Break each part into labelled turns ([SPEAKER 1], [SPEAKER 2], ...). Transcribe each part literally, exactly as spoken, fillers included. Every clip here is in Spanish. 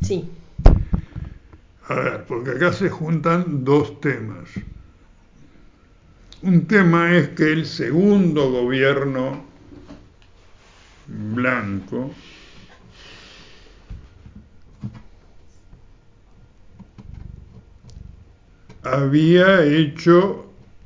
[SPEAKER 1] Sí.
[SPEAKER 2] A ver, porque acá se juntan dos temas. Un tema es que el segundo gobierno blanco había hecho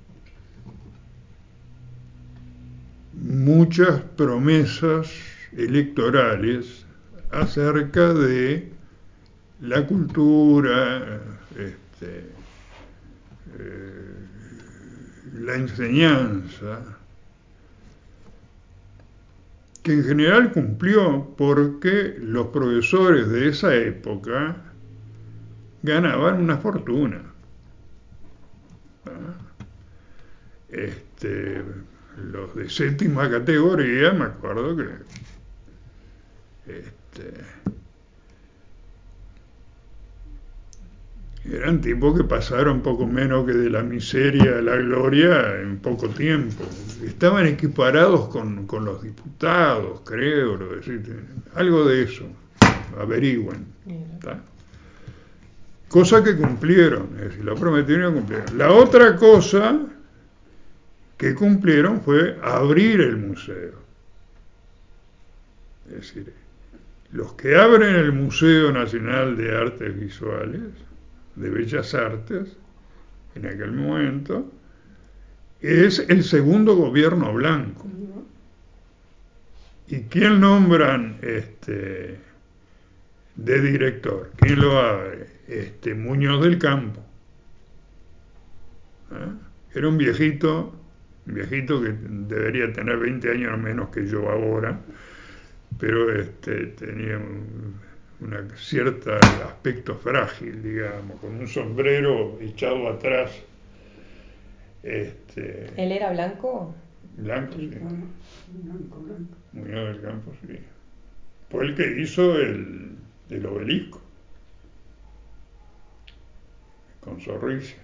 [SPEAKER 2] muchas promesas electorales acerca de la cultura, este, eh, la enseñanza, que en general cumplió porque los profesores de esa época ganaban una fortuna. Este, los de séptima categoría, me acuerdo que este, eran tipos que pasaron poco menos que de la miseria a la gloria en poco tiempo. Estaban equiparados con, con los diputados, creo, lo decir, algo de eso. Averigüen. ¿Está? Cosa que cumplieron, es decir, lo prometieron y cumplieron. La otra cosa que cumplieron fue abrir el museo. Es decir, los que abren el Museo Nacional de Artes Visuales, de Bellas Artes, en aquel momento, es el segundo gobierno blanco. ¿Y quién nombran este, de director? ¿Quién lo abre? Este, Muñoz del Campo. ¿Ah? Era un viejito, un viejito que debería tener veinte años menos que yo ahora, pero este, tenía un, una cierta aspecto frágil, digamos, con un sombrero echado atrás. Este,
[SPEAKER 1] ¿Él era blanco?
[SPEAKER 2] Blanco, sí. Blanco, blanco. Muñoz del Campo, sí. Fue el que hizo el, el obelisco con Zorrilla.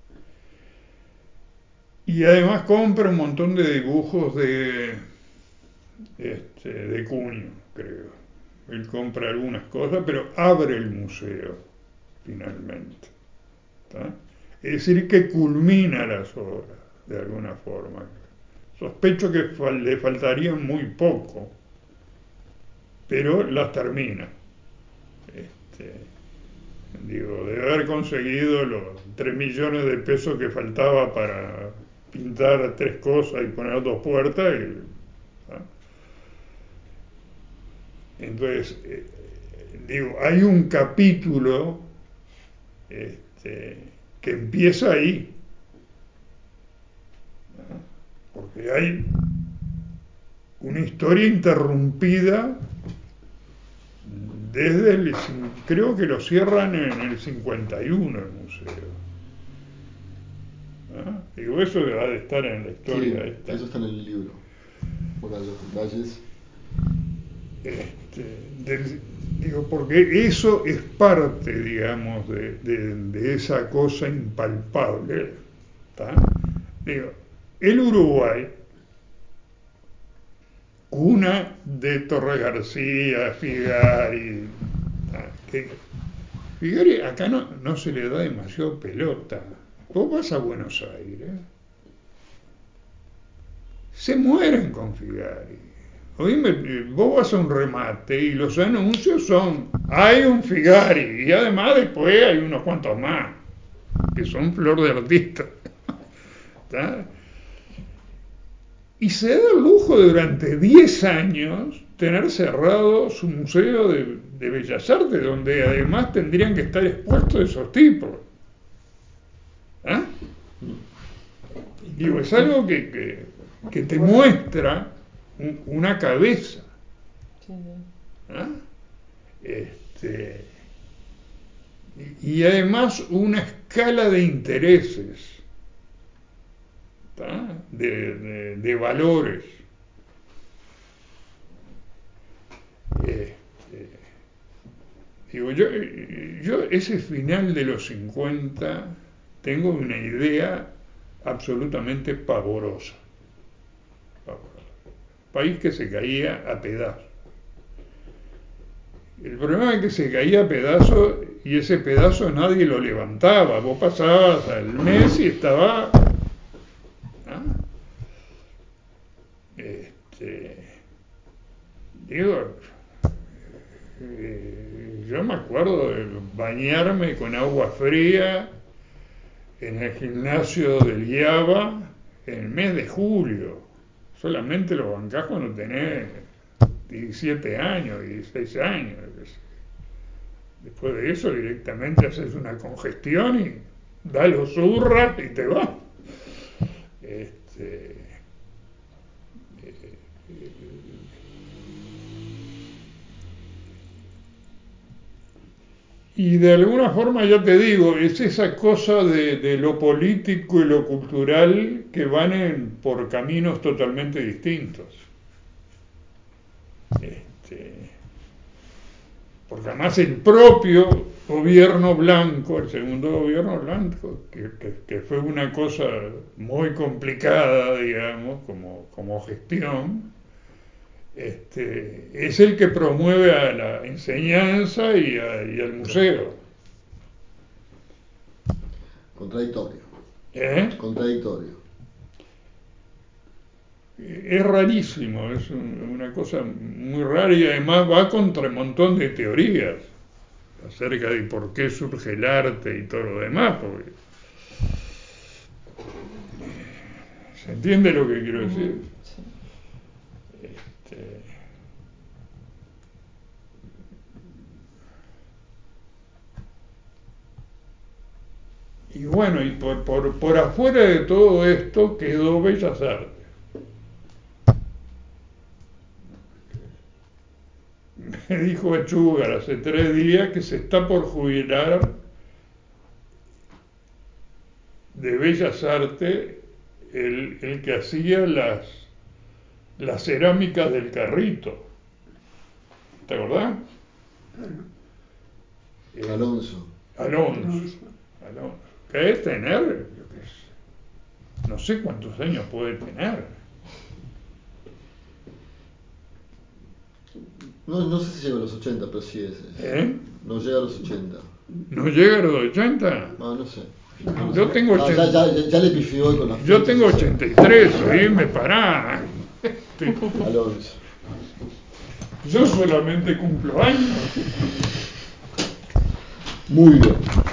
[SPEAKER 2] Y además compra un montón de dibujos de, este, de Cuño, creo. Él compra algunas cosas, pero abre el museo, finalmente. ¿Está? Es decir, que culmina las obras, de alguna forma. Sospecho que fal- le faltaría muy poco, pero las termina. Este, digo, debe haber conseguido los tres millones de pesos que faltaba para pintar tres cosas y poner dos puertas. Y, ¿ah? Entonces, eh, digo, hay un capítulo este, que empieza ahí, ¿no? Porque hay una historia interrumpida desde el, creo que lo cierran en el cincuenta y uno el museo. ¿Ah? Digo, eso ha de estar en la historia
[SPEAKER 3] sí,
[SPEAKER 2] esta.
[SPEAKER 3] eso está en el libro. Por los detalles.
[SPEAKER 2] Este, del, digo, porque eso es parte, digamos, de, de, de esa cosa impalpable. ¿Tá? Digo, el Uruguay, cuna de Torre García, Figari, ¿tá? Que Figari acá no, no se le da demasiado pelota. Vos vas a Buenos Aires, se mueren con Figari. Oíme, vos vas a un remate y los anuncios son, hay un Figari, y además después hay unos cuantos más, que son flor de artista. ¿Tá? Y se da el lujo de durante diez años tener cerrado su museo de, de Bellas Artes, donde además tendrían que estar expuestos esos tipos. ¿Ah? Digo, es algo que, que, que te muestra un, una cabeza. ¿Ah? Este, y, y además una escala de intereses, de, de, de valores. Este, digo, yo, yo ese final de los cincuenta tengo una idea absolutamente pavorosa. Pavorosa. País que se caía a pedazos. El problema es que se caía a pedazos y ese pedazo nadie lo levantaba. Vos pasabas al mes y estaba... ¿ah? Este, digo, eh, yo me acuerdo de bañarme con agua fría en el gimnasio del IABA en el mes de julio. Solamente lo bancás cuando tenés diecisiete años, dieciséis años. Después de eso directamente haces una congestión y da los zurras y te vas. Este, eh, y de alguna forma, ya te digo, es esa cosa de, de lo político y lo cultural que van en, por caminos totalmente distintos. Este, porque además el propio gobierno blanco, el segundo gobierno blanco, que, que, que fue una cosa muy complicada, digamos, como, como gestión, este, es el que promueve a la enseñanza y, a, y al museo.
[SPEAKER 3] Contradictorio.
[SPEAKER 2] ¿Eh?
[SPEAKER 3] Contradictorio.
[SPEAKER 2] Es rarísimo, es un, una cosa muy rara y además va contra un montón de teorías acerca de por qué surge el arte y todo lo demás, porque ¿se entiende lo que quiero decir? Este, y bueno, y por, por, por afuera de todo esto quedó Bellas Artes. Me dijo Echugar hace tres días que se está por jubilar de Bellas Artes el, el que hacía las, las cerámicas del Carrito. ¿Te acordás? Eh,
[SPEAKER 3] Alonso.
[SPEAKER 2] Alonso. Alonso. ¿Qué es tener? Yo qué sé, no sé cuántos años puede tener.
[SPEAKER 3] No, no sé si llega a los ochenta, pero sí es. es.
[SPEAKER 2] ¿Eh?
[SPEAKER 3] No llega a los ochenta.
[SPEAKER 2] ¿No llega a los ochenta?
[SPEAKER 3] No, no sé. No
[SPEAKER 2] Yo
[SPEAKER 3] sé.
[SPEAKER 2] tengo
[SPEAKER 3] Ah,
[SPEAKER 2] ochenta.
[SPEAKER 3] ya, ya, ya le pifió hoy con las
[SPEAKER 2] Yo
[SPEAKER 3] fechas,
[SPEAKER 2] tengo
[SPEAKER 3] o sea.
[SPEAKER 2] ochenta y tres, oíme, pará.
[SPEAKER 3] Alonso.
[SPEAKER 2] Yo solamente cumplo años.
[SPEAKER 3] Muy bien.